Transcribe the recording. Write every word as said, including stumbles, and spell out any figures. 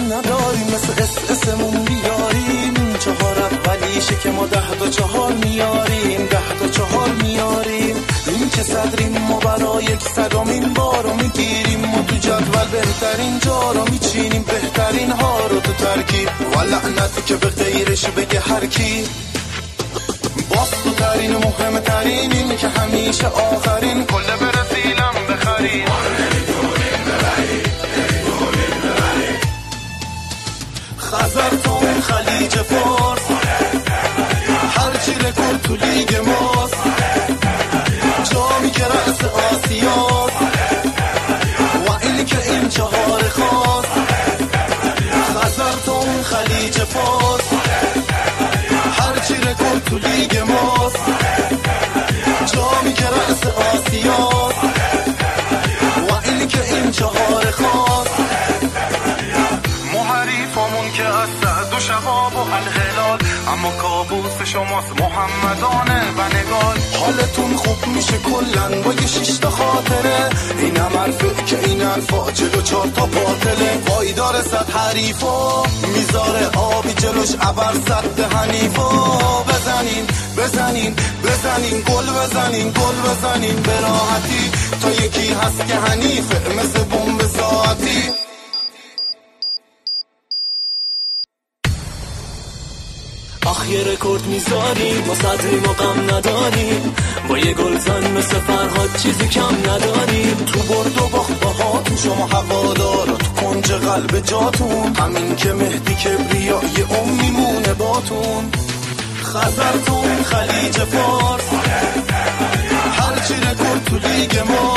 نداریم، مثل اس اسمون بیاریم. این چهار اولیشه که ما ده تا چهار میاریم، ده تا چهار میاریم. این که صدریم ما برای یک صدامین بار رو میگیریم. ما تو جدول بهترین جا رو میچینیم، بهترین ها رو تو ترکیب. و لعنتی که به غیرش بگه هر کی. باستو ترین و مهم ترین این که همیشه آخرین. کله برسیلم بخرین، خزر تو خلیج فارس، هرچی رکورد تو لیگ ماست. جامی که رأس آسیاست و اینی که این چهار خواست. خزر تو خلیج فارس، هرچی رکورد تو لیگ ماست. جامی که رأس آسیاست و اینی که این چهار خواست. محریفامون که از سعد و شباب و الهلال، اما کابوس شماست محمدانه و نگال. حالتون خوب میشه کلن با یه شیشتا خاطره. این هم حرفه که این حرفا جلو چار تا باطله. وای داره صد حریفا میذاره آبی جلوش عبر صد حنیفا. بزنین بزنین بزنین گل بزنین گل بزنین به راحتی. تا یکی هست که حنیفه مثل بمب ساعتی. آخ یه رکورد میذاریم ما صدریم و غم نداریم. با یه گلزن مثل فرهاد چیزی کم نداریم. تو برد و باخت باهاتون شما هوادارا تو کنج قلب جاتون. همین که مهدی کبریایی اون میمونه باتون. خزرتون خلیج فارس، هرچی رکورد تو لیگ ما.